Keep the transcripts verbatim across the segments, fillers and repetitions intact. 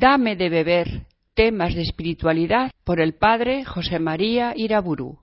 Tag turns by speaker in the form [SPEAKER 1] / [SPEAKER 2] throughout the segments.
[SPEAKER 1] Dame de beber, temas de espiritualidad, por el padre José María Iraburu.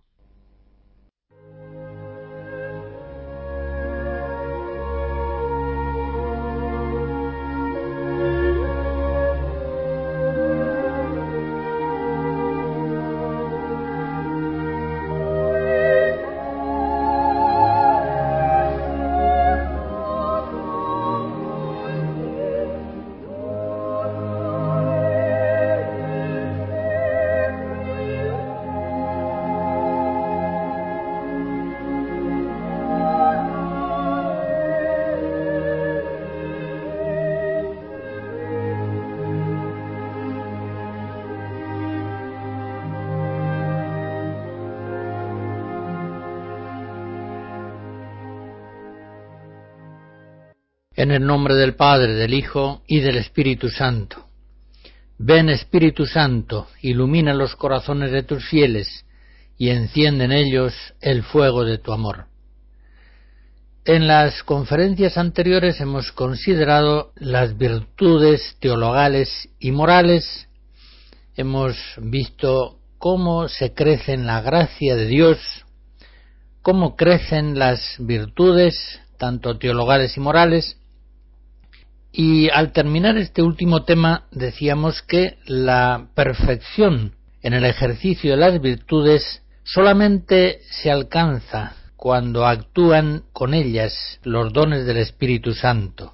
[SPEAKER 2] En el nombre del Padre, del Hijo y del Espíritu Santo. Ven, Espíritu Santo, ilumina los corazones de tus fieles y enciende en ellos el fuego de tu amor. En las conferencias anteriores hemos considerado las virtudes teologales y morales. Hemos visto cómo se crece en la gracia de Dios, cómo crecen las virtudes, tanto teologales y morales. Y al terminar este último tema decíamos que la perfección en el ejercicio de las virtudes solamente se alcanza cuando actúan con ellas los dones del Espíritu Santo.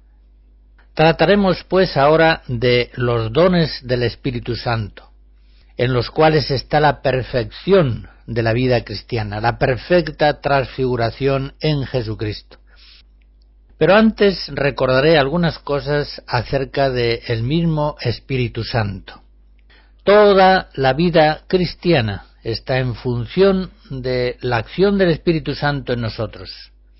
[SPEAKER 2] Trataremos pues ahora de los dones del Espíritu Santo, en los cuales está la perfección de la vida cristiana, la perfecta transfiguración en Jesucristo. Pero antes recordaré algunas cosas acerca del mismo Espíritu Santo. Toda la vida cristiana está en función de la acción del Espíritu Santo en nosotros.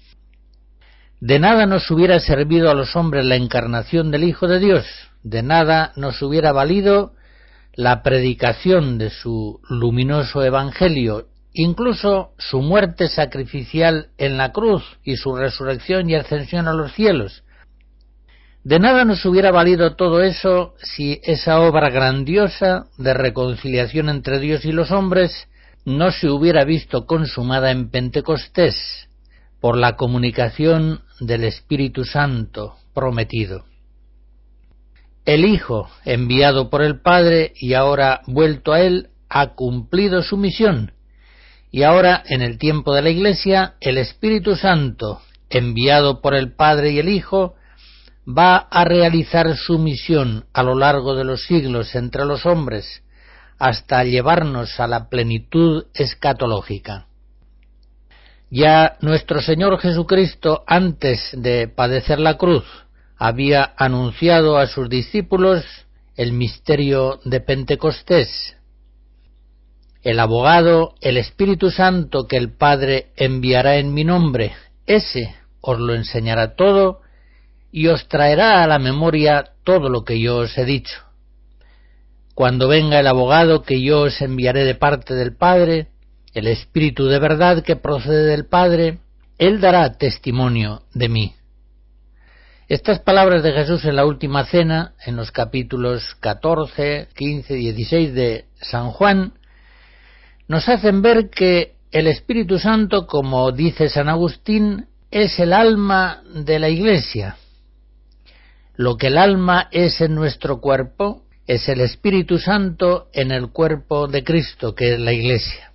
[SPEAKER 2] De nada nos hubiera servido a los hombres la encarnación del Hijo de Dios, de nada nos hubiera valido la predicación de su luminoso Evangelio, incluso su muerte sacrificial en la cruz y su resurrección y ascensión a los cielos. De nada nos hubiera valido todo eso si esa obra grandiosa de reconciliación entre Dios y los hombres no se hubiera visto consumada en Pentecostés por la comunicación del Espíritu Santo prometido. El Hijo, enviado por el Padre y ahora vuelto a Él, ha cumplido su misión. Y ahora, en el tiempo de la Iglesia, el Espíritu Santo, enviado por el Padre y el Hijo, va a realizar su misión a lo largo de los siglos entre los hombres, hasta llevarnos a la plenitud escatológica. Ya nuestro Señor Jesucristo, antes de padecer la cruz, había anunciado a sus discípulos el misterio de Pentecostés. El abogado, el Espíritu Santo que el Padre enviará en mi nombre, ese os lo enseñará todo y os traerá a la memoria todo lo que yo os he dicho. Cuando venga el abogado que yo os enviaré de parte del Padre, el Espíritu de verdad que procede del Padre, Él dará testimonio de mí. Estas palabras de Jesús en la última cena, en los capítulos catorce, quince y dieciséis de San Juan, nos hacen ver que el Espíritu Santo, como dice San Agustín, es el alma de la Iglesia. Lo que el alma es en nuestro cuerpo, es el Espíritu Santo en el cuerpo de Cristo, que es la Iglesia.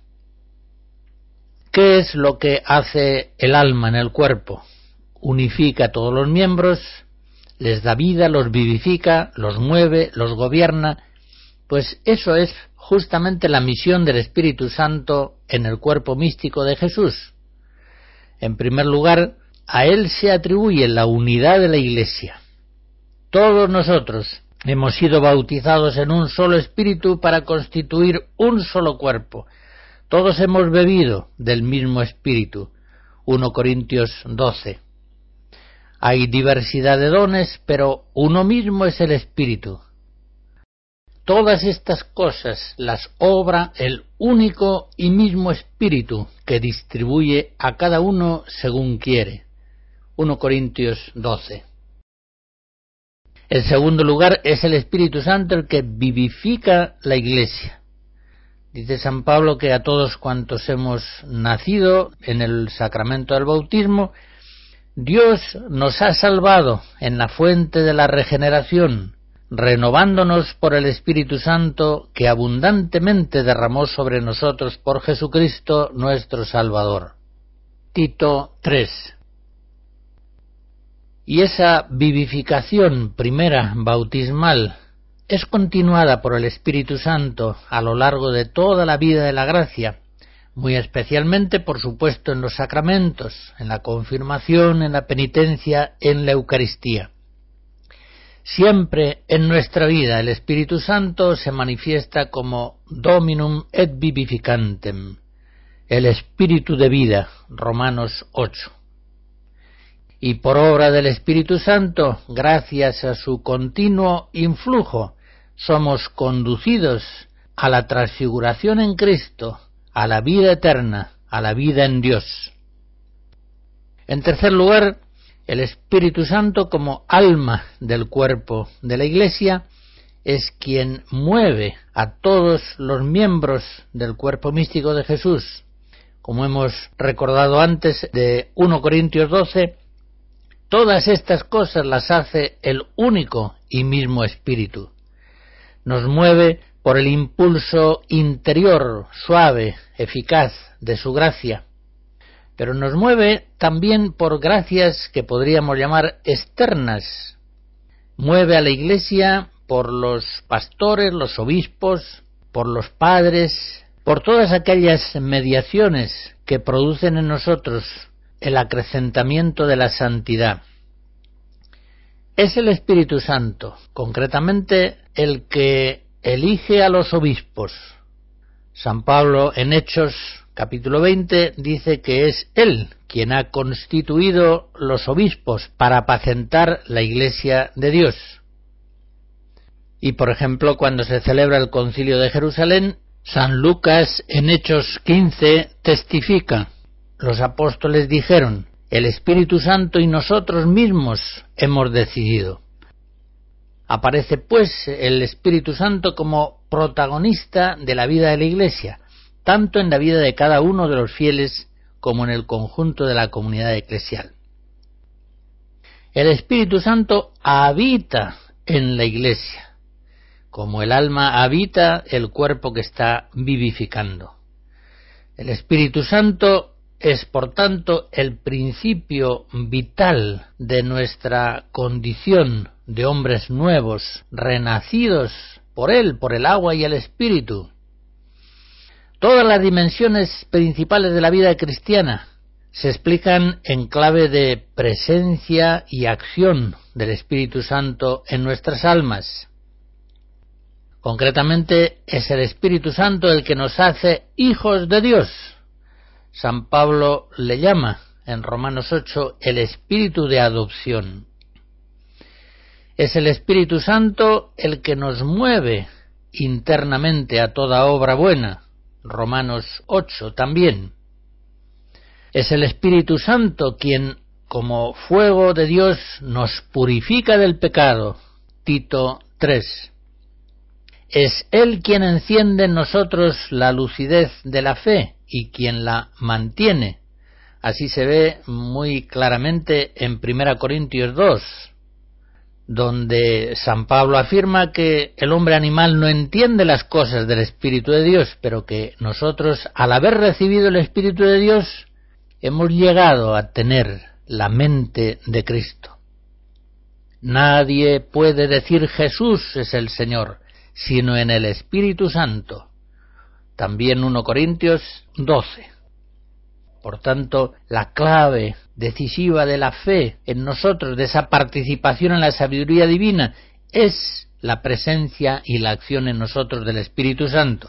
[SPEAKER 2] ¿Qué es lo que hace el alma en el cuerpo? Unifica a todos los miembros, les da vida, los vivifica, los mueve, los gobierna. Pues eso es justamente la misión del Espíritu Santo en el cuerpo místico de Jesús. En primer lugar, a Él se atribuye la unidad de la Iglesia. Todos nosotros hemos sido bautizados en un solo Espíritu para constituir un solo cuerpo. Todos hemos bebido del mismo Espíritu. primera Corintios doce. Hay diversidad de dones, pero uno mismo es el Espíritu. Todas estas cosas las obra el único y mismo Espíritu que distribuye a cada uno según quiere. primera Corintios doce. En segundo lugar, es el Espíritu Santo el que vivifica la Iglesia. Dice San Pablo que a todos cuantos hemos nacido en el sacramento del bautismo, Dios nos ha salvado en la fuente de la regeneración, renovándonos por el Espíritu Santo que abundantemente derramó sobre nosotros por Jesucristo nuestro Salvador. Tito tres. Y esa vivificación primera bautismal es continuada por el Espíritu Santo a lo largo de toda la vida de la gracia, muy especialmente, por supuesto, en los sacramentos, en la confirmación, en la penitencia, en la Eucaristía. Siempre en nuestra vida el Espíritu Santo se manifiesta como Dominum et vivificantem, el Espíritu de vida, Romanos ocho. Y por obra del Espíritu Santo, gracias a su continuo influjo, somos conducidos a la transfiguración en Cristo, a la vida eterna, a la vida en Dios. En tercer lugar, el Espíritu Santo, como alma del cuerpo de la Iglesia, es quien mueve a todos los miembros del cuerpo místico de Jesús. Como hemos recordado antes de primera Corintios doce, todas estas cosas las hace el único y mismo Espíritu. Nos mueve por el impulso interior, suave, eficaz de su gracia, pero nos mueve también por gracias que podríamos llamar externas. Mueve a la Iglesia por los pastores, los obispos, por los padres, por todas aquellas mediaciones que producen en nosotros el acrecentamiento de la santidad. Es el Espíritu Santo, concretamente, el que elige a los obispos. San Pablo en Hechos capítulo veinte dice que es él quien ha constituido los obispos para apacentar la Iglesia de Dios. Y por ejemplo, cuando se celebra el Concilio de Jerusalén, San Lucas en Hechos quince testifica: los apóstoles dijeron, el Espíritu Santo y nosotros mismos hemos decidido. Aparece pues el Espíritu Santo como protagonista de la vida de la Iglesia, tanto en la vida de cada uno de los fieles como en el conjunto de la comunidad eclesial. El Espíritu Santo habita en la Iglesia, como el alma habita el cuerpo que está vivificando. El Espíritu Santo es, por tanto, el principio vital de nuestra condición de hombres nuevos, renacidos por Él, por el agua y el Espíritu. Todas las dimensiones principales de la vida cristiana se explican en clave de presencia y acción del Espíritu Santo en nuestras almas. Concretamente, es el Espíritu Santo el que nos hace hijos de Dios. San Pablo le llama en Romanos ocho el espíritu de adopción. Es el Espíritu Santo el que nos mueve internamente a toda obra buena. Romanos ocho también. Es el Espíritu Santo quien, como fuego de Dios, nos purifica del pecado. Tito tres. Es Él quien enciende en nosotros la lucidez de la fe y quien la mantiene. Así se ve muy claramente en primera Corintios dos, donde San Pablo afirma que el hombre animal no entiende las cosas del Espíritu de Dios, pero que nosotros, al haber recibido el Espíritu de Dios, hemos llegado a tener la mente de Cristo. Nadie puede decir Jesús es el Señor, sino en el Espíritu Santo. También primera Corintios doce. Por tanto, la clave decisiva de la fe en nosotros, de esa participación en la sabiduría divina, es la presencia y la acción en nosotros del Espíritu Santo.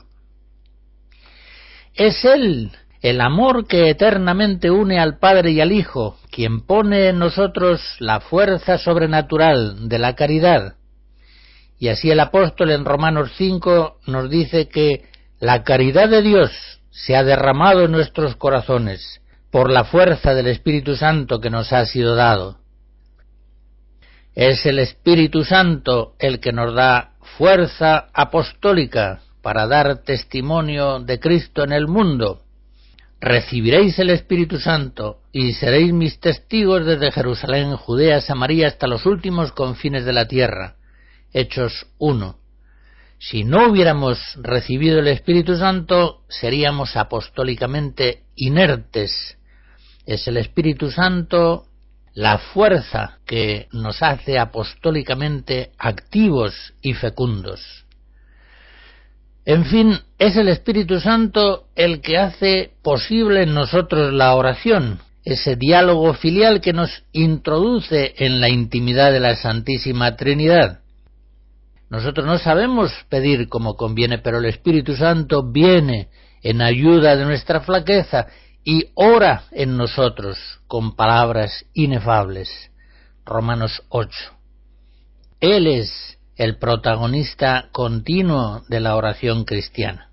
[SPEAKER 2] Es Él, el amor que eternamente une al Padre y al Hijo, quien pone en nosotros la fuerza sobrenatural de la caridad. Y así el apóstol en Romanos cinco nos dice que la caridad de Dios se ha derramado en nuestros corazones por la fuerza del Espíritu Santo que nos ha sido dado. Es el Espíritu Santo el que nos da fuerza apostólica para dar testimonio de Cristo en el mundo. Recibiréis el Espíritu Santo y seréis mis testigos desde Jerusalén, Judea, Samaria, hasta los últimos confines de la tierra. Hechos uno. Si no hubiéramos recibido el Espíritu Santo, seríamos apostólicamente inertes. Es el Espíritu Santo la fuerza que nos hace apostólicamente activos y fecundos. En fin, es el Espíritu Santo el que hace posible en nosotros la oración, ese diálogo filial que nos introduce en la intimidad de la Santísima Trinidad. Nosotros no sabemos pedir como conviene, pero el Espíritu Santo viene en ayuda de nuestra flaqueza y ora en nosotros con palabras inefables. Romanos ocho. Él es el protagonista continuo de la oración cristiana.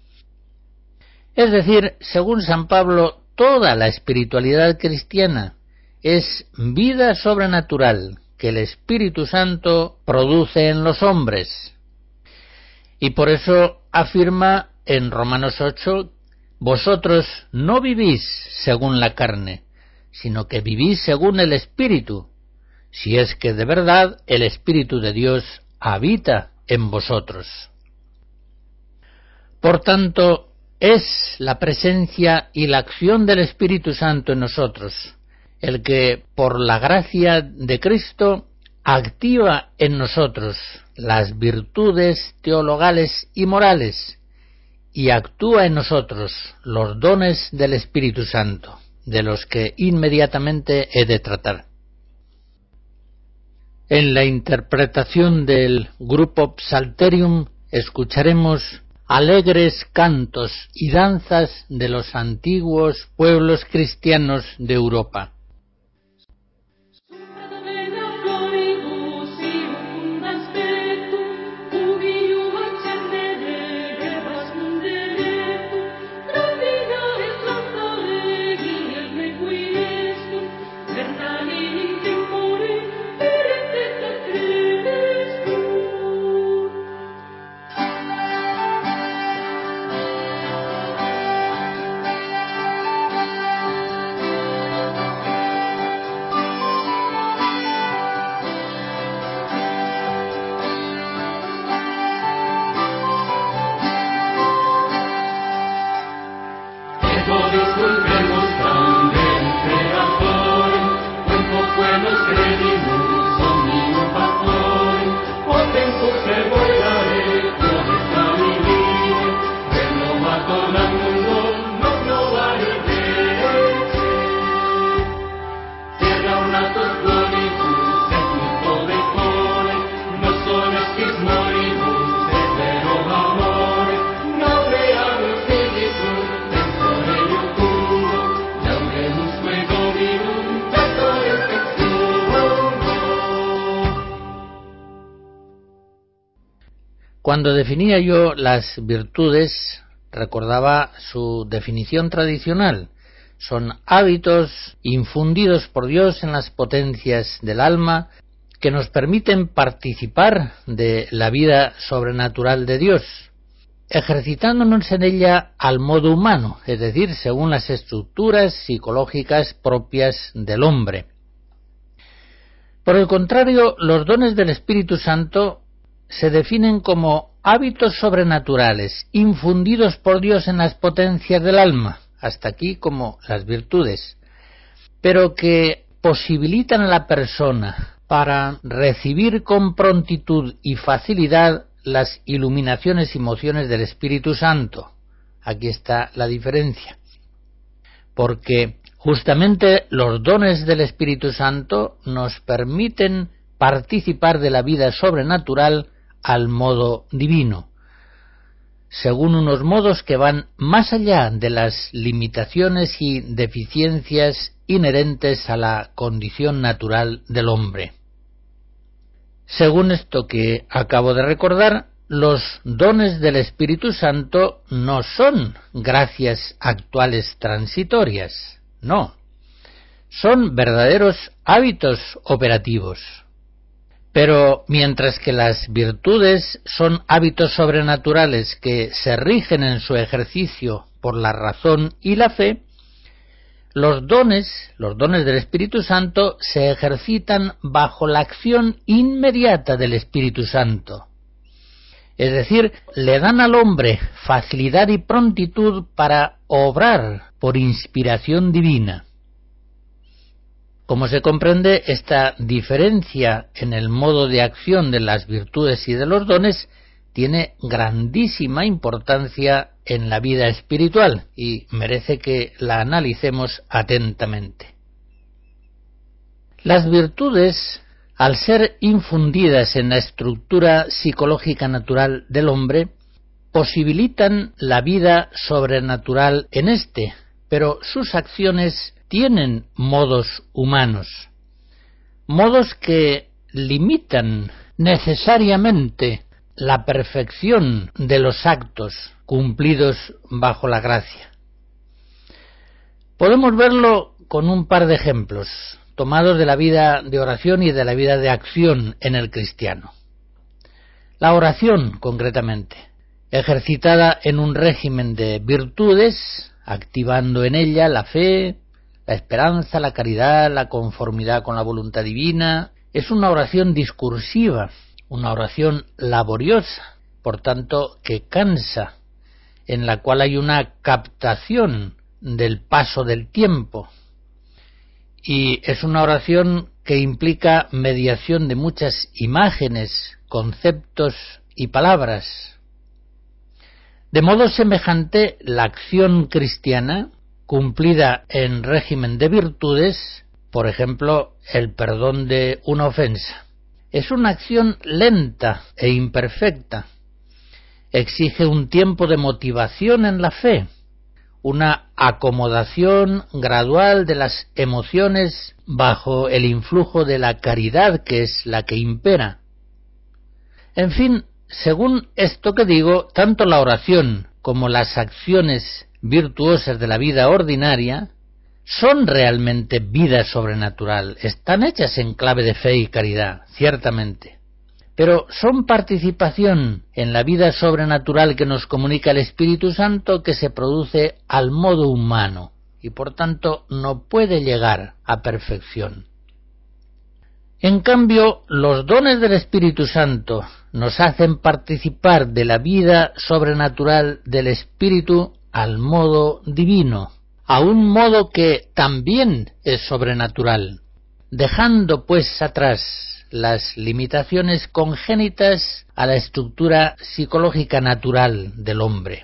[SPEAKER 2] Es decir, según San Pablo, toda la espiritualidad cristiana es vida sobrenatural que el Espíritu Santo produce en los hombres. Y por eso afirma en Romanos ocho, vosotros no vivís según la carne, sino que vivís según el Espíritu, si es que de verdad el Espíritu de Dios habita en vosotros. Por tanto, es la presencia y la acción del Espíritu Santo en nosotros el que, por la gracia de Cristo, activa en nosotros las virtudes teologales y morales y actúa en nosotros los dones del Espíritu Santo, de los que inmediatamente he de tratar. En la interpretación del grupo Psalterium escucharemos alegres cantos y danzas de los antiguos pueblos cristianos de Europa. Cuando definía yo las virtudes, recordaba su definición tradicional. Son hábitos infundidos por Dios en las potencias del alma que nos permiten participar de la vida sobrenatural de Dios, ejercitándonos en ella al modo humano, es decir, según las estructuras psicológicas propias del hombre. Por el contrario, los dones del Espíritu Santo se definen como hábitos sobrenaturales, infundidos por Dios en las potencias del alma, hasta aquí como las virtudes, pero que posibilitan a la persona para recibir con prontitud y facilidad las iluminaciones y mociones del Espíritu Santo. Aquí está la diferencia, porque justamente los dones del Espíritu Santo nos permiten participar de la vida sobrenatural al modo divino, según unos modos que van más allá de las limitaciones y deficiencias inherentes a la condición natural del hombre. Según esto que acabo de recordar, los dones del Espíritu Santo no son gracias actuales transitorias, no, son verdaderos hábitos operativos. Pero mientras que las virtudes son hábitos sobrenaturales que se rigen en su ejercicio por la razón y la fe, los dones, los dones del Espíritu Santo se ejercitan bajo la acción inmediata del Espíritu Santo. Es decir, le dan al hombre facilidad y prontitud para obrar por inspiración divina. Como se comprende, esta diferencia en el modo de acción de las virtudes y de los dones tiene grandísima importancia en la vida espiritual y merece que la analicemos atentamente. Las virtudes, al ser infundidas en la estructura psicológica natural del hombre, posibilitan la vida sobrenatural en éste, pero sus acciones tienen modos humanos, modos que limitan necesariamente la perfección de los actos cumplidos bajo la gracia. Podemos verlo con un par de ejemplos, tomados de la vida de oración y de la vida de acción en el cristiano. La oración, concretamente, ejercitada en un régimen de virtudes, activando en ella la fe, la esperanza, la caridad, la conformidad con la voluntad divina, es una oración discursiva, una oración laboriosa, por tanto que cansa, en la cual hay una captación del paso del tiempo, y es una oración que implica mediación de muchas imágenes, conceptos y palabras. De modo semejante, la acción cristiana, cumplida en régimen de virtudes, por ejemplo, el perdón de una ofensa, es una acción lenta e imperfecta. Exige un tiempo de motivación en la fe, una acomodación gradual de las emociones bajo el influjo de la caridad, que es la que impera. En fin, según esto que digo, tanto la oración como las acciones virtuosas de la vida ordinaria son realmente vida sobrenatural, están hechas en clave de fe y caridad, ciertamente, pero son participación en la vida sobrenatural que nos comunica el Espíritu Santo, que se produce al modo humano y por tanto no puede llegar a perfección. En cambio, los dones del Espíritu Santo nos hacen participar de la vida sobrenatural del Espíritu al modo divino, a un modo que también es sobrenatural, dejando pues atrás las limitaciones congénitas a la estructura psicológica natural del hombre.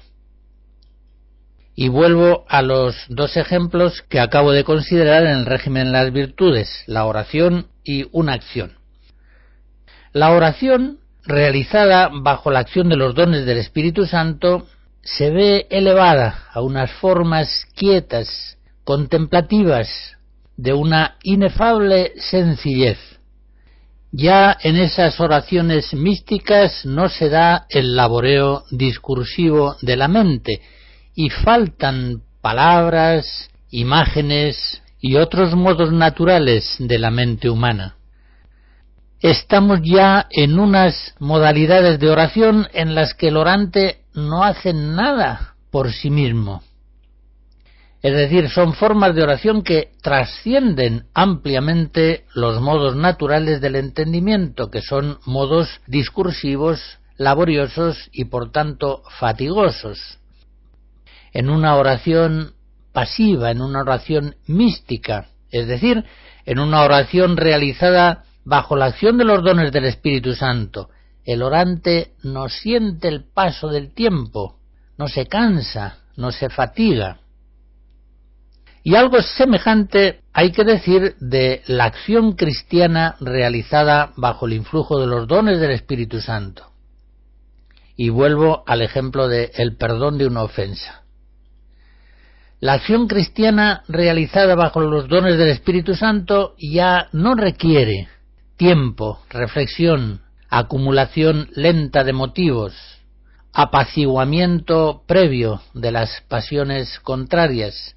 [SPEAKER 2] Y vuelvo a los dos ejemplos que acabo de considerar en el régimen de las virtudes, la oración y una acción. La oración, realizada bajo la acción de los dones del Espíritu Santo, se ve elevada a unas formas quietas, contemplativas, de una inefable sencillez. Ya en esas oraciones místicas no se da el laboreo discursivo de la mente, y faltan palabras, imágenes y otros modos naturales de la mente humana. Estamos ya en unas modalidades de oración en las que el orante no hace nada por sí mismo. Es decir, son formas de oración que trascienden ampliamente los modos naturales del entendimiento, que son modos discursivos, laboriosos y por tanto fatigosos. En una oración pasiva, en una oración mística, es decir, en una oración realizada bajo la acción de los dones del Espíritu Santo, el orante no siente el paso del tiempo, no se cansa, no se fatiga. Y algo semejante hay que decir de la acción cristiana realizada bajo el influjo de los dones del Espíritu Santo. Y vuelvo al ejemplo del perdón de una ofensa. La acción cristiana realizada bajo los dones del Espíritu Santo ya no requiere tiempo, reflexión, acumulación lenta de motivos, apaciguamiento previo de las pasiones contrarias,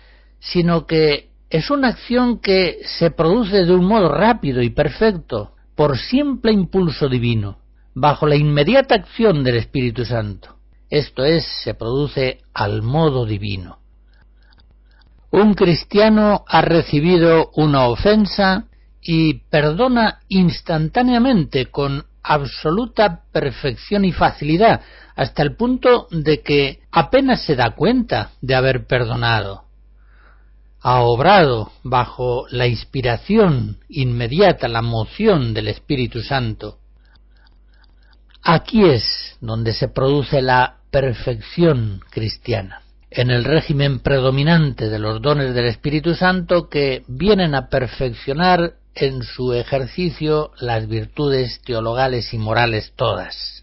[SPEAKER 2] sino que es una acción que se produce de un modo rápido y perfecto, por simple impulso divino, bajo la inmediata acción del Espíritu Santo. Esto es, se produce al modo divino. Un cristiano ha recibido una ofensa y perdona instantáneamente, con absoluta perfección y facilidad, hasta el punto de que apenas se da cuenta de haber perdonado. Ha obrado bajo la inspiración inmediata, la moción del Espíritu Santo. Aquí es donde se produce la perfección cristiana, en el régimen predominante de los dones del Espíritu Santo, que vienen a perfeccionar en su ejercicio las virtudes teologales y morales todas.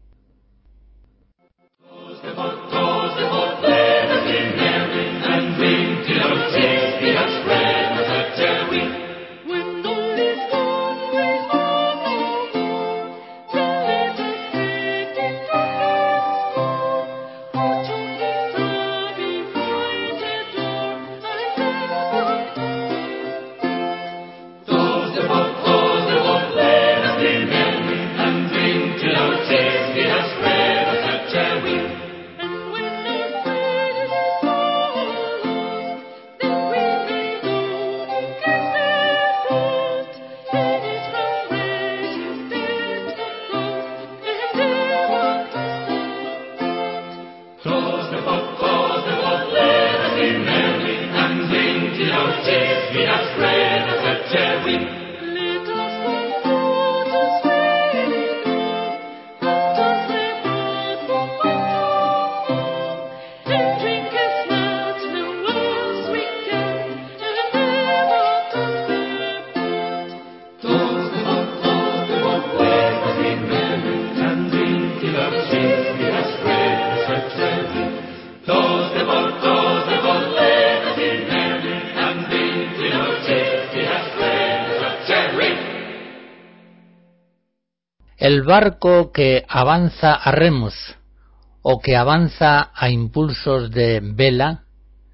[SPEAKER 2] El barco que avanza a remos o que avanza a impulsos de vela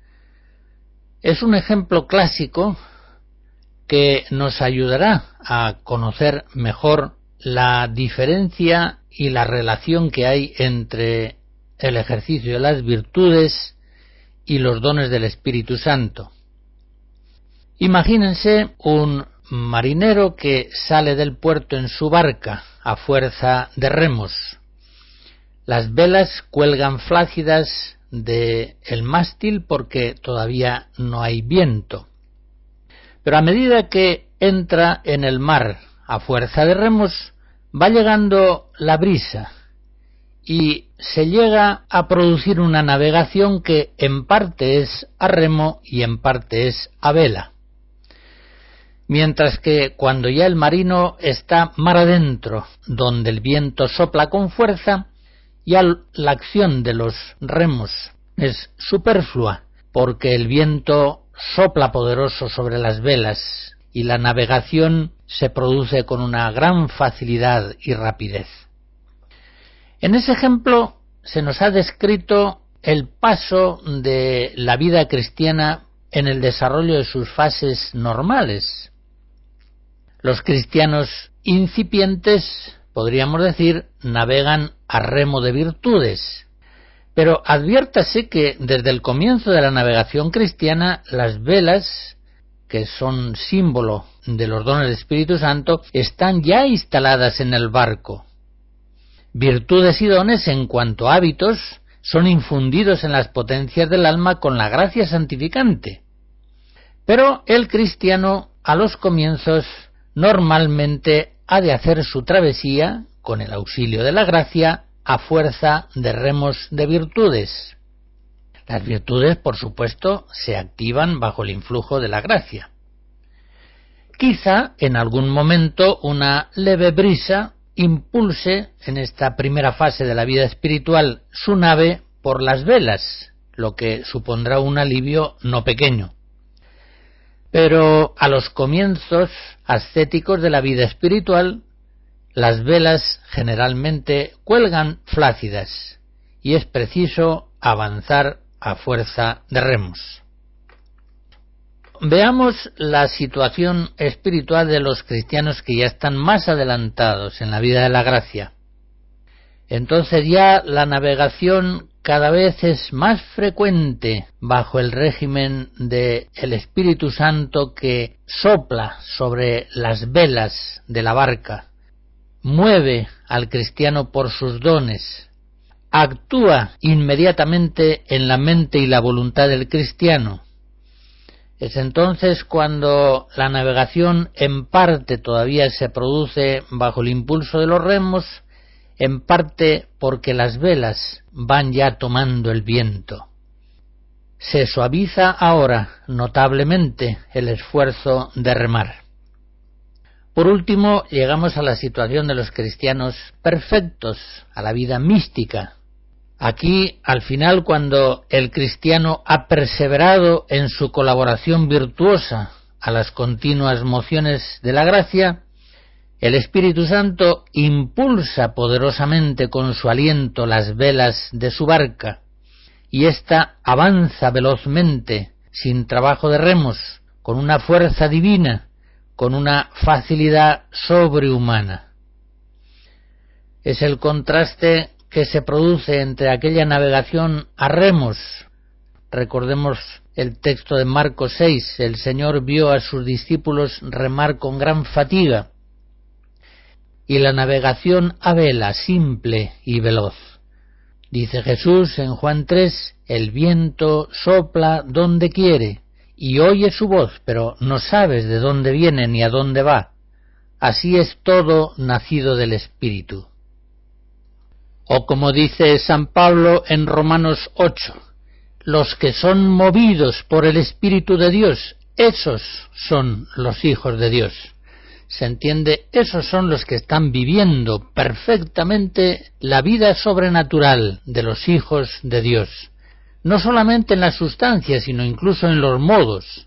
[SPEAKER 2] es un ejemplo clásico que nos ayudará a conocer mejor la diferencia y la relación que hay entre el ejercicio de las virtudes y los dones del Espíritu Santo. Imagínense un marinero que sale del puerto en su barca a fuerza de remos. Las velas cuelgan flácidas del mástil porque todavía no hay viento. Pero a medida que entra en el mar a fuerza de remos, va llegando la brisa y se llega a producir una navegación que en parte es a remo y en parte es a vela. Mientras que cuando ya el marino está mar adentro, donde el viento sopla con fuerza, ya la acción de los remos es superflua, porque el viento sopla poderoso sobre las velas y la navegación se produce con una gran facilidad y rapidez. En ese ejemplo se nos ha descrito el paso de la vida cristiana en el desarrollo de sus fases normales. Los cristianos incipientes, podríamos decir, navegan a remo de virtudes, pero adviértase que desde el comienzo de la navegación cristiana las velas, que son símbolo de los dones del Espíritu Santo, están ya instaladas en el barco. Virtudes y dones en cuanto a hábitos son infundidos en las potencias del alma con la gracia santificante. Pero el cristiano a los comienzos normalmente ha de hacer su travesía, con el auxilio de la gracia, a fuerza de remos de virtudes. Las virtudes, por supuesto, se activan bajo el influjo de la gracia. Quizá en algún momento una leve brisa impulse en esta primera fase de la vida espiritual su nave por las velas, lo que supondrá un alivio no pequeño. Pero a los comienzos ascéticos de la vida espiritual, las velas generalmente cuelgan flácidas y es preciso avanzar a fuerza de remos. veamos la situación espiritual de los cristianos que ya están más adelantados en la vida de la gracia. Entonces ya la navegación cada vez es más frecuente bajo el régimen del Espíritu Santo que sopla sobre las velas de la barca, mueve al cristiano por sus dones, actúa inmediatamente en la mente y la voluntad del cristiano. Es entonces cuando la navegación en parte todavía se produce bajo el impulso de los remos, en parte porque las velas van ya tomando el viento. Se suaviza ahora notablemente el esfuerzo de remar. Por último, llegamos a la situación de los cristianos perfectos, a la vida mística. Aquí, al final, cuando el cristiano ha perseverado en su colaboración virtuosa a las continuas mociones de la gracia, el Espíritu Santo impulsa poderosamente con su aliento las velas de su barca, y ésta avanza velozmente, sin trabajo de remos, con una fuerza divina, con una facilidad sobrehumana. Es el contraste que se produce entre aquella navegación a remos. Recordemos el texto de Marcos seis, el Señor vio a sus discípulos remar con gran fatiga, y la navegación a vela, simple y veloz. Dice Jesús en Juan tres, el viento sopla donde quiere, y oye su voz, pero no sabes de dónde viene ni a dónde va. Así es todo nacido del Espíritu. O como dice San Pablo en Romanos ocho, los que son movidos por el Espíritu de Dios, esos son los hijos de Dios. Se entiende, esos son los que están viviendo perfectamente la vida sobrenatural de los hijos de Dios, no solamente en la sustancia, sino incluso en los modos.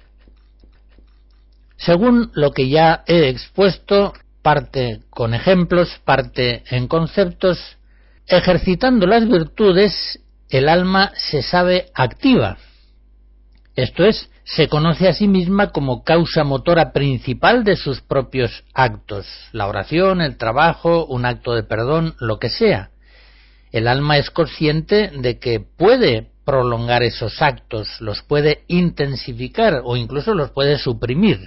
[SPEAKER 2] Según lo que ya he expuesto, parte con ejemplos, parte en conceptos, ejercitando las virtudes, el alma se sabe activa. Esto es, se conoce a sí misma como causa motora principal de sus propios actos, la oración, el trabajo, un acto de perdón, lo que sea. El alma es consciente de que puede prolongar esos actos, los puede intensificar o incluso los puede suprimir.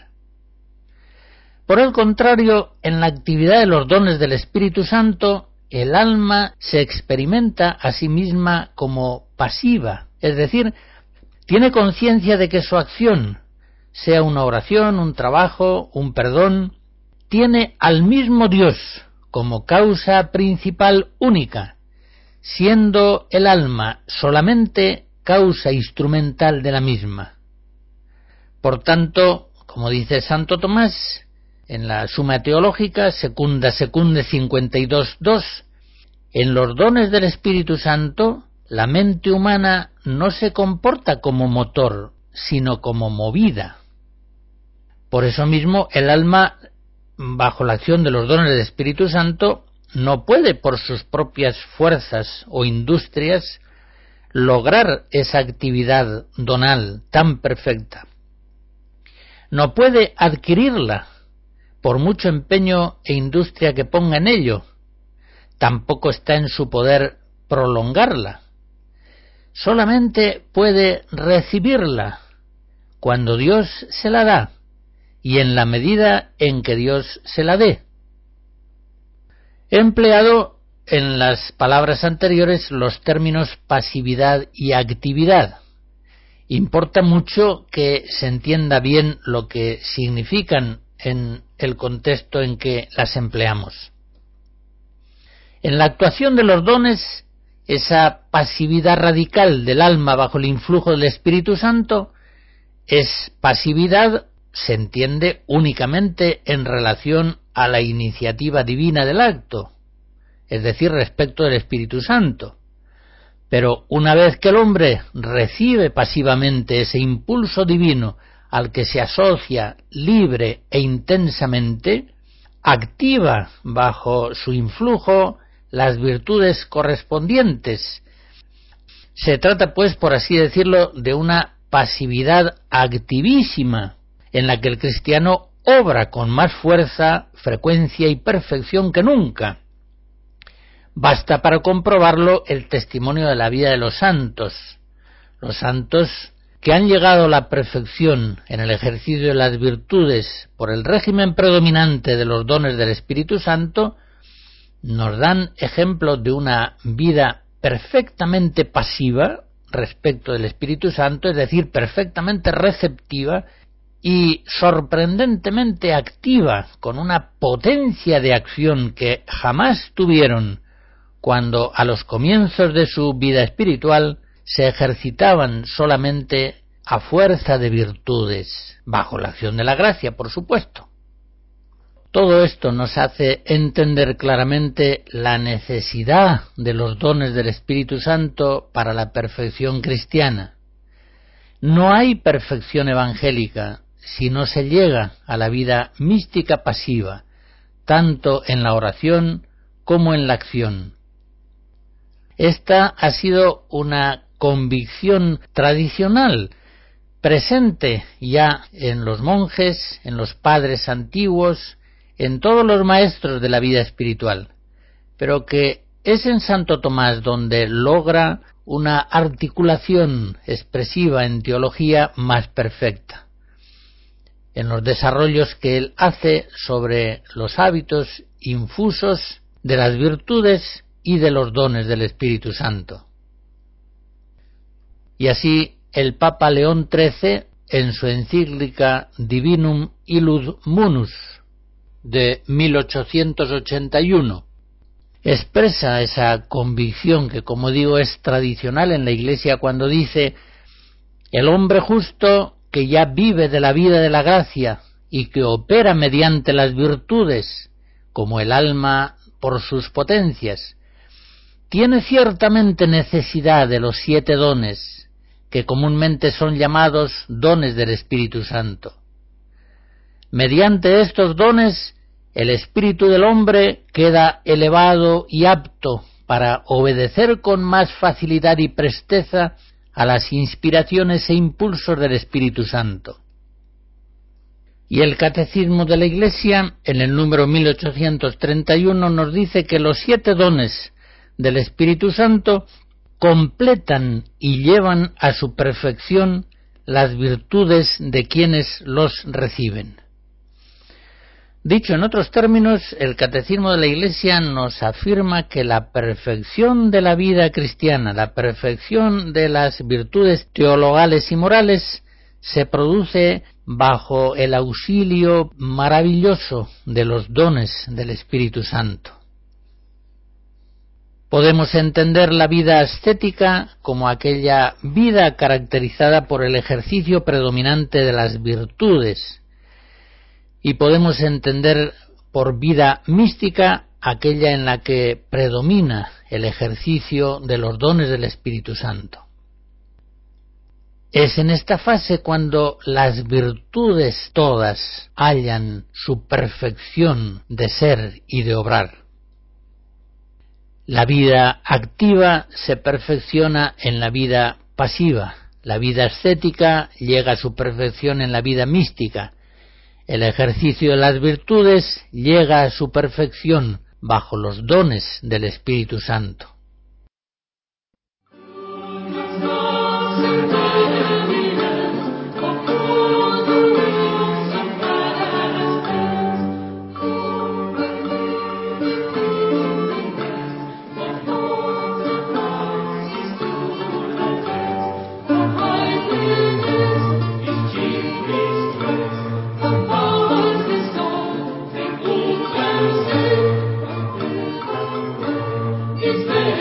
[SPEAKER 2] Por el contrario, en la actividad de los dones del Espíritu Santo, el alma se experimenta a sí misma como pasiva, es decir, tiene conciencia de que su acción, sea una oración, un trabajo, un perdón, tiene al mismo Dios como causa principal única, siendo el alma solamente causa instrumental de la misma. Por tanto, como dice Santo Tomás, en la Suma Teológica, Secunda Secunde cincuenta y dos dos, en los dones del Espíritu Santo, la mente humana no se comporta como motor, sino como movida. Por eso mismo, el alma, bajo la acción de los dones del Espíritu Santo, no puede por sus propias fuerzas o industrias lograr esa actividad donal tan perfecta. No puede adquirirla por mucho empeño e industria que ponga en ello. Tampoco está en su poder prolongarla. Solamente puede recibirla cuando Dios se la da y en la medida en que Dios se la dé. He empleado en las palabras anteriores los términos pasividad y actividad. Importa mucho que se entienda bien lo que significan en el contexto en que las empleamos. En la actuación de los dones, esa pasividad radical del alma bajo el influjo del Espíritu Santo es pasividad, se entiende únicamente en relación a la iniciativa divina del acto, es decir, respecto del Espíritu Santo. Pero una vez que el hombre recibe pasivamente ese impulso divino al que se asocia libre e intensamente, activa bajo su influjo las virtudes correspondientes. Se trata, pues, por así decirlo, de una pasividad activísima en la que el cristiano obra con más fuerza, frecuencia y perfección que nunca. Basta para comprobarlo el testimonio de la vida de los santos. Los santos que han llegado a la perfección en el ejercicio de las virtudes por el régimen predominante de los dones del Espíritu Santo, nos dan ejemplo de una vida perfectamente pasiva respecto del Espíritu Santo, es decir, perfectamente receptiva y sorprendentemente activa, con una potencia de acción que jamás tuvieron cuando a los comienzos de su vida espiritual se ejercitaban solamente a fuerza de virtudes, bajo la acción de la gracia, por supuesto. Todo esto nos hace entender claramente la necesidad de los dones del Espíritu Santo para la perfección cristiana. No hay perfección evangélica si no se llega a la vida mística pasiva, tanto en la oración como en la acción. Esta ha sido una convicción tradicional, presente ya en los monjes, en los padres antiguos, en todos los maestros de la vida espiritual, pero que es en Santo Tomás donde logra una articulación expresiva en teología más perfecta, en los desarrollos que él hace sobre los hábitos infusos de las virtudes y de los dones del Espíritu Santo. Y así el Papa León trece, en su encíclica Divinum Illud Munus de mil ochocientos ochenta y uno, expresa esa convicción que, como digo, es tradicional en la Iglesia cuando dice: el hombre justo que ya vive de la vida de la gracia y que opera mediante las virtudes, como el alma por sus potencias, tiene ciertamente necesidad de los siete dones, que comúnmente son llamados dones del Espíritu Santo. Mediante estos dones, el espíritu del hombre queda elevado y apto para obedecer con más facilidad y presteza a las inspiraciones e impulsos del Espíritu Santo. Y el Catecismo de la Iglesia, en el número mil ochocientos treinta y uno, nos dice que los siete dones del Espíritu Santo completan y llevan a su perfección las virtudes de quienes los reciben. Dicho en otros términos, el Catecismo de la Iglesia nos afirma que la perfección de la vida cristiana, la perfección de las virtudes teologales y morales, se produce bajo el auxilio maravilloso de los dones del Espíritu Santo. Podemos entender la vida ascética como aquella vida caracterizada por el ejercicio predominante de las virtudes, y podemos entender por vida mística aquella en la que predomina el ejercicio de los dones del Espíritu Santo. Es en esta fase cuando las virtudes todas hallan su perfección de ser y de obrar. La vida activa se perfecciona en la vida pasiva, la vida ascética llega a su perfección en la vida mística, el ejercicio de las virtudes llega a su perfección bajo los dones del Espíritu Santo.
[SPEAKER 3] Is there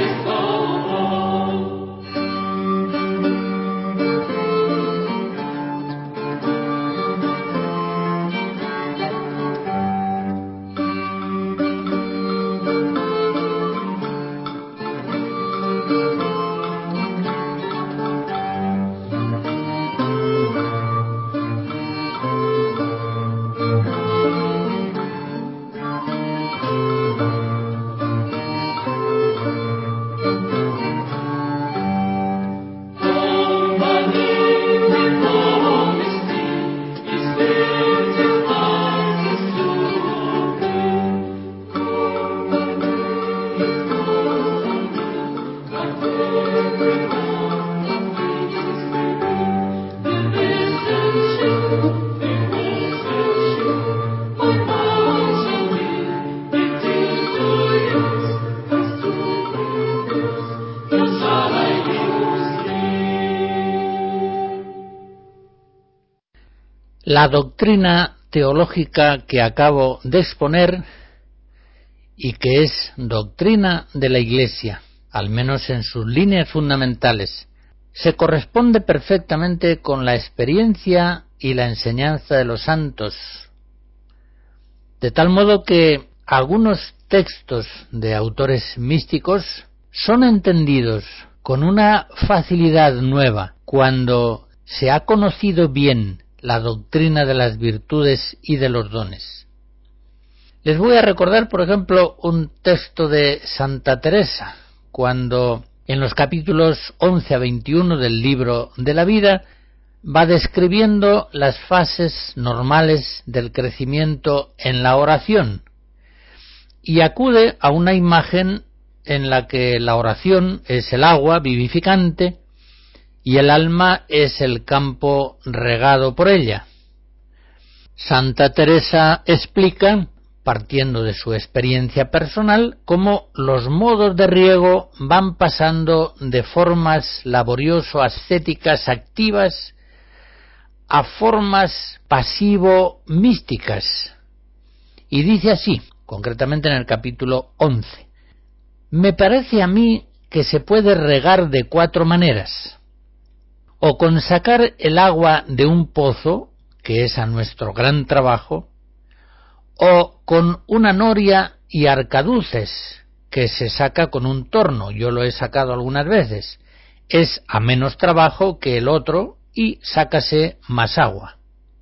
[SPEAKER 2] La doctrina teológica que acabo de exponer y que es doctrina de la Iglesia, al menos en sus líneas fundamentales, se corresponde perfectamente con la experiencia y la enseñanza de los santos, de tal modo que algunos textos de autores místicos son entendidos con una facilidad nueva cuando se ha conocido bien la doctrina de las virtudes y de los dones. Les voy a recordar, por ejemplo, un texto de Santa Teresa, cuando en los capítulos once a veintiuno del libro de la vida va describiendo las fases normales del crecimiento en la oración y acude a una imagen en la que la oración es el agua vivificante y el alma es el campo regado por ella. Santa Teresa explica, partiendo de su experiencia personal, cómo los modos de riego van pasando de formas laborioso-ascéticas activas a formas pasivo-místicas. Y dice así, concretamente en el capítulo once, «Me parece a mí que se puede regar de cuatro maneras, o con sacar el agua de un pozo, que es a nuestro gran trabajo, o con una noria y arcaduces, que se saca con un torno, yo lo he sacado algunas veces, es a menos trabajo que el otro y sácase más agua.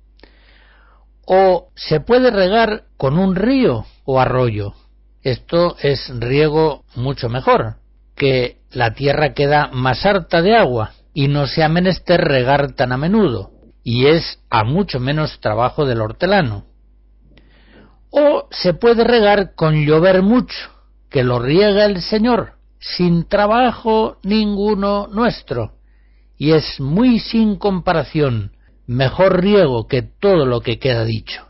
[SPEAKER 2] O se puede regar con un río o arroyo, esto es riego mucho mejor, que la tierra queda más harta de agua y no se ha menester regar tan a menudo, y es a mucho menos trabajo del hortelano. O se puede regar con llover mucho, que lo riega el Señor, sin trabajo ninguno nuestro, y es muy sin comparación mejor riego que todo lo que queda dicho.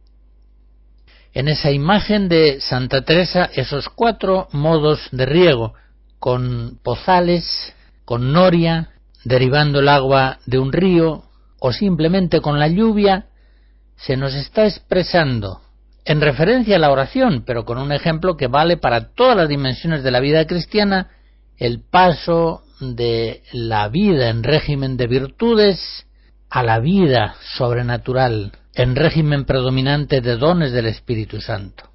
[SPEAKER 2] En esa imagen de Santa Teresa, esos cuatro modos de riego, con pozales, con noria, derivando el agua de un río, o simplemente con la lluvia, se nos está expresando en referencia a la oración, pero con un ejemplo que vale para todas las dimensiones de la vida cristiana, el paso de la vida en régimen de virtudes a la vida sobrenatural en régimen predominante de dones del Espíritu Santo.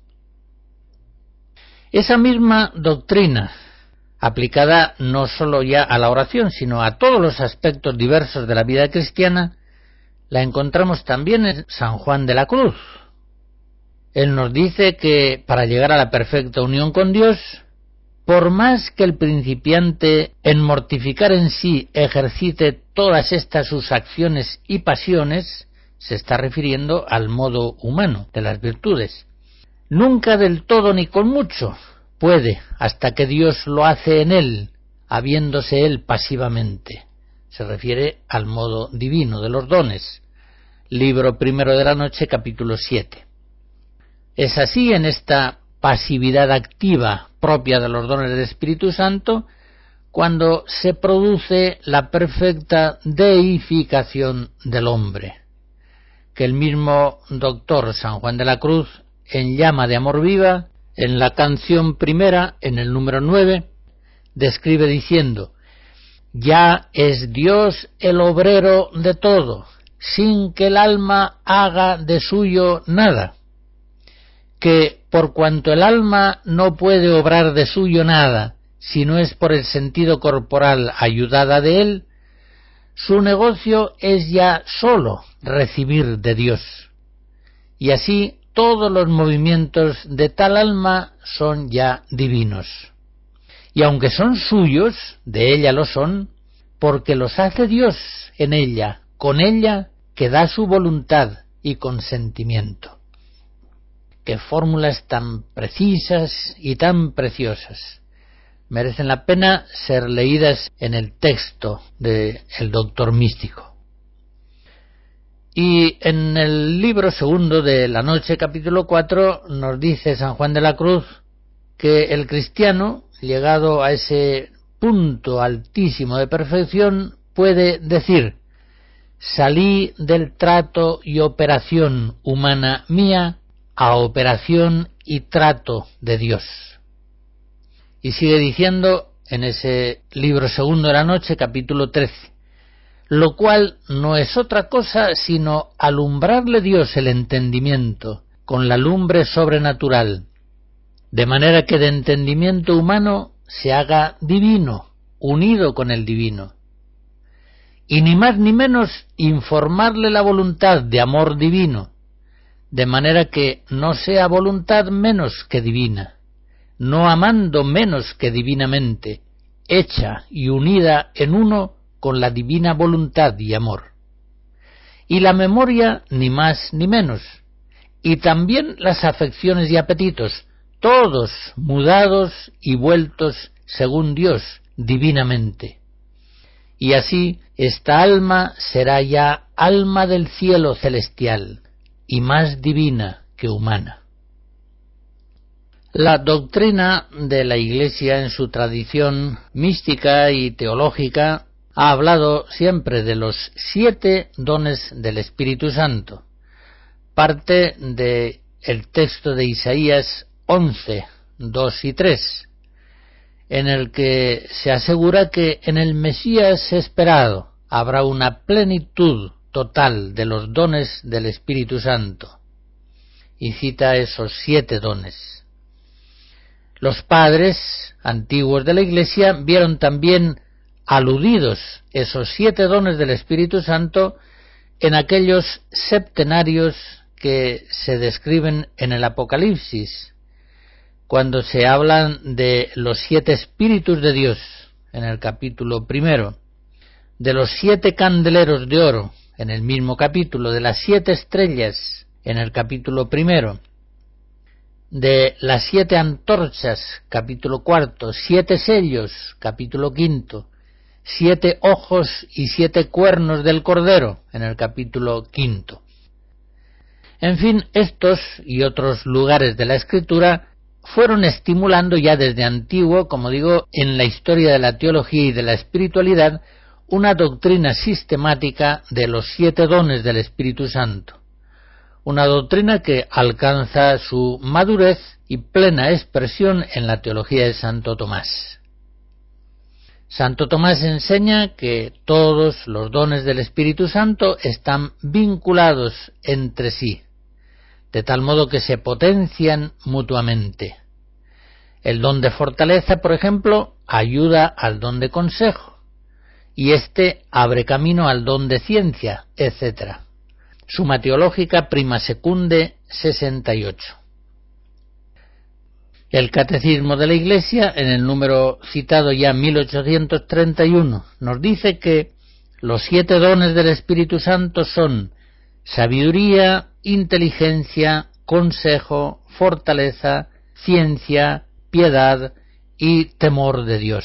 [SPEAKER 2] Esa misma doctrina, aplicada no solo ya a la oración, sino a todos los aspectos diversos de la vida cristiana, la encontramos también en San Juan de la Cruz. Él nos dice que para llegar a la perfecta unión con Dios, por más que el principiante en mortificar en sí ejercite todas estas sus acciones y pasiones, se está refiriendo al modo humano de las virtudes, nunca del todo ni con mucho puede, hasta que Dios lo hace en él, habiéndose él pasivamente. Se refiere al modo divino de los dones. Libro primero de la noche, capítulo siete. Es así en esta pasividad activa propia de los dones del Espíritu Santo cuando se produce la perfecta deificación del hombre, que el mismo doctor San Juan de la Cruz, en Llama de Amor Viva, en la canción primera, en el número nueve, describe diciendo: «Ya es Dios el obrero de todo, sin que el alma haga de suyo nada, que por cuanto el alma no puede obrar de suyo nada, si no es por el sentido corporal ayudada de él, su negocio es ya sólo recibir de Dios. Y así todos los movimientos de tal alma son ya divinos. Y aunque son suyos, de ella lo son, porque los hace Dios en ella, con ella, que da su voluntad y consentimiento». Qué fórmulas tan precisas y tan preciosas. Merecen la pena ser leídas en el texto del doctor místico. Y en el libro segundo de la noche, capítulo cuatro, nos dice San Juan de la Cruz que el cristiano, llegado a ese punto altísimo de perfección, puede decir: salí del trato y operación humana mía a operación y trato de Dios. Y sigue diciendo en ese libro segundo de la noche, capítulo trece, lo cual no es otra cosa sino alumbrarle Dios el entendimiento con la lumbre sobrenatural, de manera que de entendimiento humano se haga divino, unido con el divino. Y ni más ni menos informarle la voluntad de amor divino, de manera que no sea voluntad menos que divina, no amando menos que divinamente, hecha y unida en uno con la divina voluntad y amor. Y la memoria ni más ni menos, y también las afecciones y apetitos, todos mudados y vueltos según Dios divinamente. Y así esta alma será ya alma del cielo celestial y más divina que humana. La doctrina de la Iglesia en su tradición mística y teológica ha hablado siempre de los siete dones del Espíritu Santo. Parte de el texto de Isaías once, dos y tres, en el que se asegura que en el Mesías esperado habrá una plenitud total de los dones del Espíritu Santo. Y cita esos siete dones. Los padres antiguos de la Iglesia vieron también aludidos esos siete dones del Espíritu Santo en aquellos septenarios que se describen en el Apocalipsis, cuando se hablan de los siete espíritus de Dios en el capítulo primero, de los siete candeleros de oro en el mismo capítulo, de las siete estrellas en el capítulo primero, de las siete antorchas, capítulo cuarto, siete sellos, capítulo quinto, siete ojos y siete cuernos del Cordero, en el capítulo quinto. En fin, estos y otros lugares de la Escritura fueron estimulando ya desde antiguo, como digo, en la historia de la teología y de la espiritualidad, una doctrina sistemática de los siete dones del Espíritu Santo. Una doctrina que alcanza su madurez y plena expresión en la teología de Santo Tomás. Santo Tomás enseña que todos los dones del Espíritu Santo están vinculados entre sí, de tal modo que se potencian mutuamente. El don de fortaleza, por ejemplo, ayuda al don de consejo, y éste abre camino al don de ciencia, etcétera. Suma Teológica, Prima Secunde, sesenta y ocho. El Catecismo de la Iglesia, en el número citado ya mil ochocientos treinta y uno, nos dice que los siete dones del Espíritu Santo son sabiduría, inteligencia, consejo, fortaleza, ciencia, piedad y temor de Dios.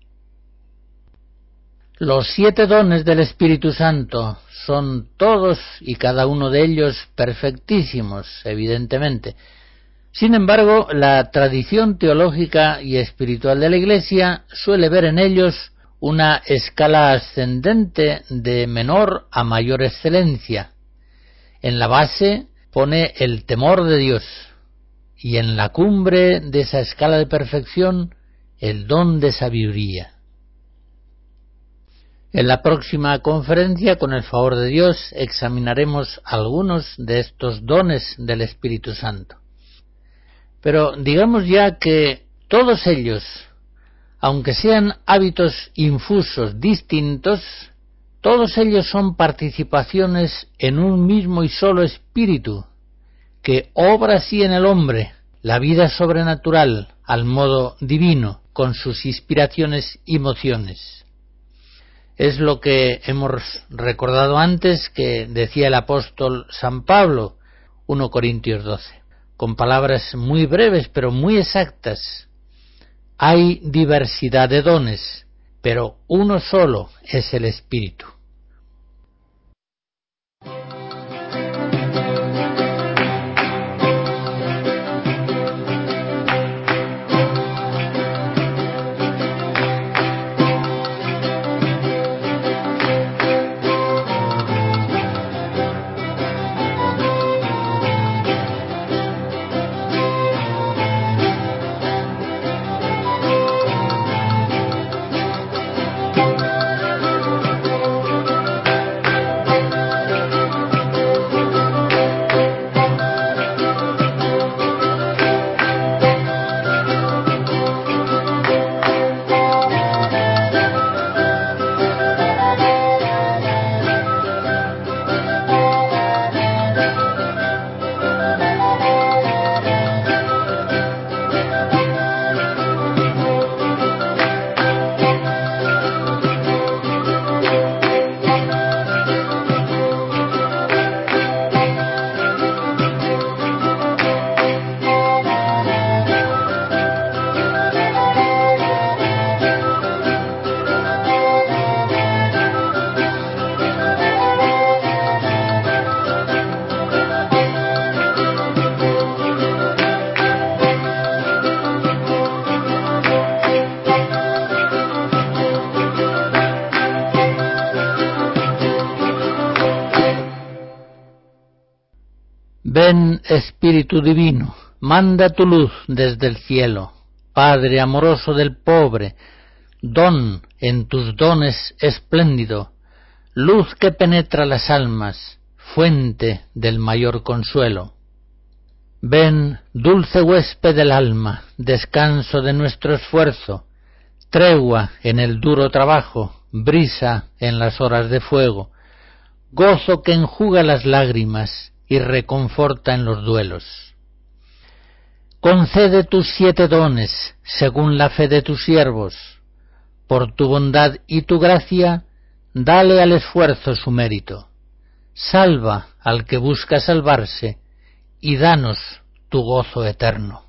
[SPEAKER 2] Los siete dones del Espíritu Santo son todos y cada uno de ellos perfectísimos, evidentemente. Sin embargo, la tradición teológica y espiritual de la Iglesia suele ver en ellos una escala ascendente de menor a mayor excelencia. En la base pone el temor de Dios y en la cumbre de esa escala de perfección el don de sabiduría. En la próxima conferencia, con el favor de Dios, examinaremos algunos de estos dones del Espíritu Santo. Pero digamos ya que todos ellos, aunque sean hábitos infusos distintos, todos ellos son participaciones en un mismo y solo espíritu, que obra así en el hombre la vida sobrenatural al modo divino, con sus inspiraciones y mociones. Es lo que hemos recordado antes que decía el apóstol San Pablo, primera Corintios doce, con palabras muy breves pero muy exactas. Hay diversidad de dones, pero uno solo es el Espíritu. Ven, Espíritu Divino, manda tu luz desde el cielo, Padre amoroso del pobre, don en tus dones espléndido, luz que penetra las almas, fuente del mayor consuelo. Ven, dulce huésped del alma, descanso de nuestro esfuerzo, tregua en el duro trabajo, brisa en las horas de fuego, gozo que enjuga las lágrimas y reconforta en los duelos. Concede tus siete dones, según la fe de tus siervos. Por tu bondad y tu gracia, dale al esfuerzo su mérito. Salva al que busca salvarse, y danos tu gozo eterno.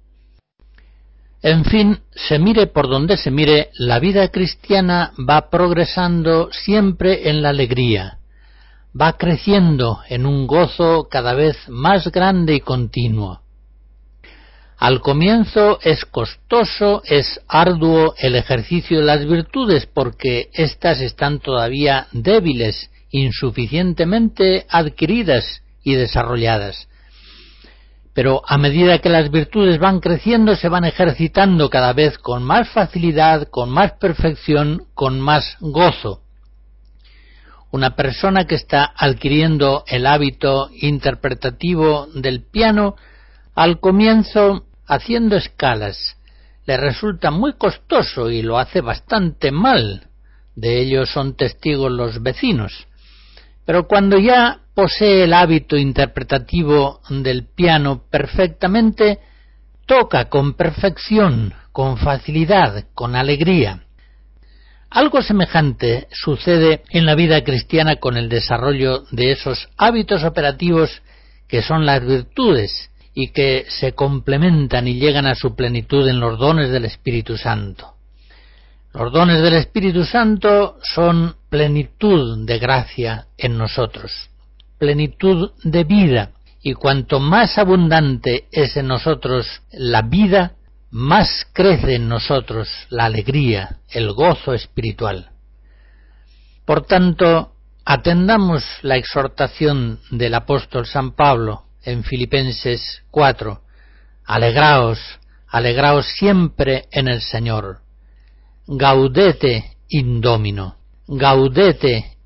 [SPEAKER 2] En fin, se mire por donde se mire, la vida cristiana va progresando siempre en la alegría, va creciendo en un gozo cada vez más grande y continuo. Al comienzo es costoso, es arduo el ejercicio de las virtudes porque éstas están todavía débiles, insuficientemente adquiridas y desarrolladas. Pero a medida que las virtudes van creciendo, se van ejercitando cada vez con más facilidad, con más perfección, con más gozo. Una persona que está adquiriendo el hábito interpretativo del piano, al comienzo, haciendo escalas, le resulta muy costoso y lo hace bastante mal. De ello son testigos los vecinos. Pero cuando ya posee el hábito interpretativo del piano perfectamente, toca con perfección, con facilidad, con alegría. Algo semejante sucede en la vida cristiana con el desarrollo de esos hábitos operativos que son las virtudes y que se complementan y llegan a su plenitud en los dones del Espíritu Santo. Los dones del Espíritu Santo son plenitud de gracia en nosotros, plenitud de vida, y cuanto más abundante es en nosotros la vida, más crece en nosotros la alegría, el gozo espiritual. Por tanto, atendamos la exhortación del apóstol San Pablo en Filipenses cuatro, alegraos, alegraos siempre en el Señor. Gaudete in Domino, gaudete.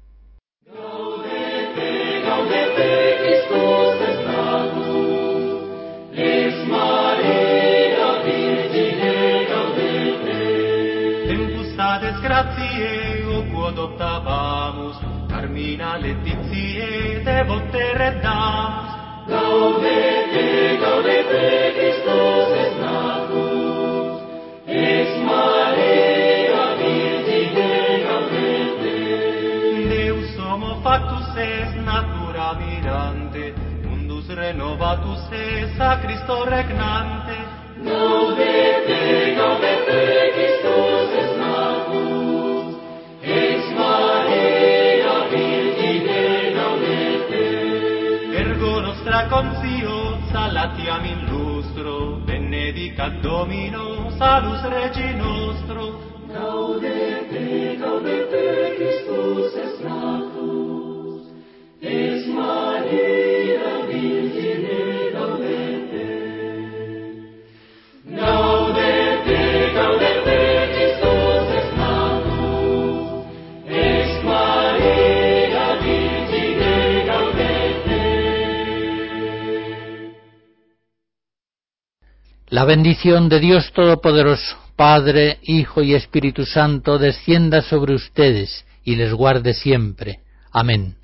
[SPEAKER 3] Gaudete, gaudete, Christus est natus, ex Maria Virgine gaudete. Tempus ades gratiae, o quod optabamus, carmina letitiae, devote reddamus. Gaudete, gaudete, Christus est natus, ex Maria Virgine gaudete. Deus homo factus est natura mirante, mundus renovatus est a Christo regnante. Gaudete, gaudete, Christus est natus, ex Maria Virgine gaudete. Ergo nostra conscio salatiam in lustro, benedicat Domino, salus Regi nostro. Gaudete, gaudete, Christus est natus, ex Maria Virgine gaudete. Gaudete, gaudete, Christus est natus, ex Maria Virgine gaudete.
[SPEAKER 2] La bendición de Dios Todopoderoso, Padre, Hijo y Espíritu Santo, descienda sobre ustedes y les guarde siempre. Amén.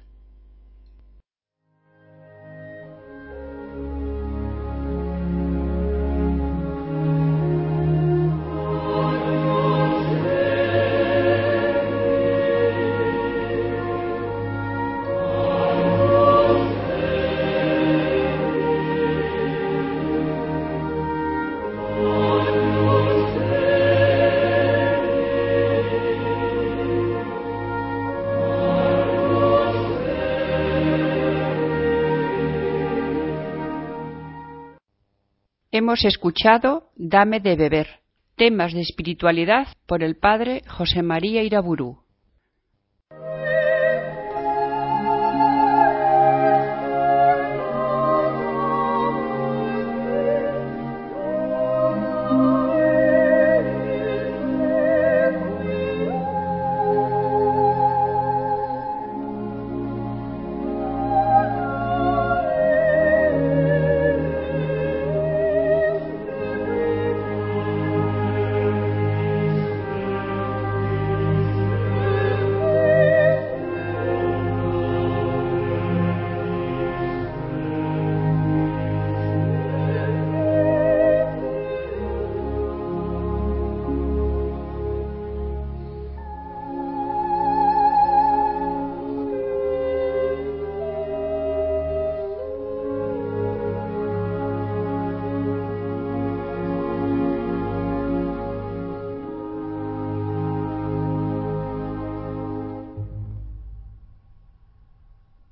[SPEAKER 1] Hemos escuchado Dame de beber, temas de espiritualidad por el padre José María Iraburu.